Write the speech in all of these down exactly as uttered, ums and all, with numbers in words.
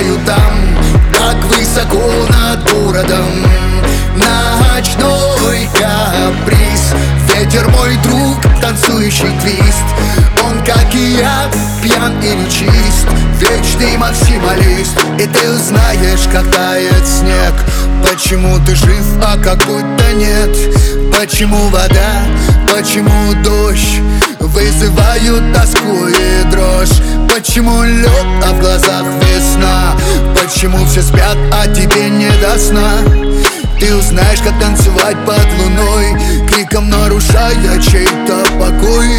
стою там, так высоко над городом. Ночной каприз, ветер мой друг, танцующий твист. Он, как и я, пьян и нечист, вечный максималист. И ты узнаешь, как тает снег, почему ты жив, а как будто нет. Почему вода, почему дождь вызывают тоску и дрожь. Почему лед, а в глазах весна. Почему все спят, а тебе не до сна. Ты узнаешь, как танцевать под луной, криком нарушая чей-то покой.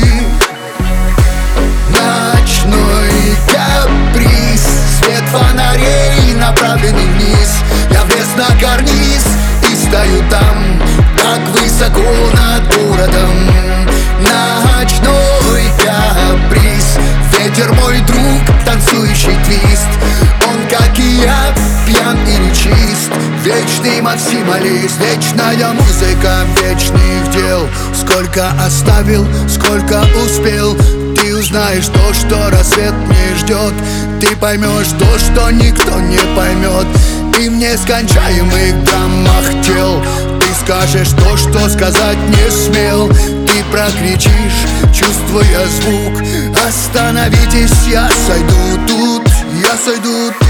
Ночной каприз, свет фонарей направленный вниз. Я влез на карниз и стою там, так высоко над городом. Ночной каприз, ветер мой друг, танцующий твист. Он, как и я, пьян и нечист, вечный максималист. Вечная музыка вечных дел. Сколько оставил, сколько успел. Ты узнаешь то, что рассвет не ждет. Ты поймешь то, что никто не поймет. И в нескончаемых драмах тел ты скажешь то, что сказать не смел. Ты прокричишь, чувствуя звук: остановитесь, я сойду тут, я сойду тут.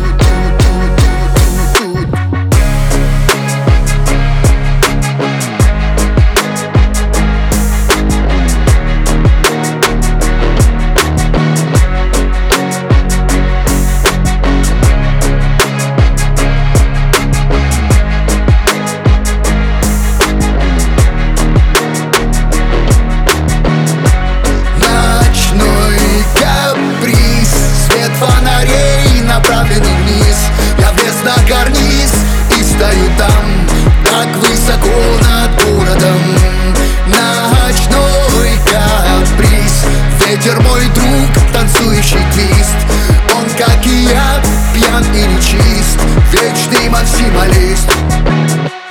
Фонарей направленный вниз. Я влез на карниз и стою там, так высоко над городом. Ночной каприз, ветер мой друг, танцующий твист. Он, как и я, пьян и нечист, вечный максималист.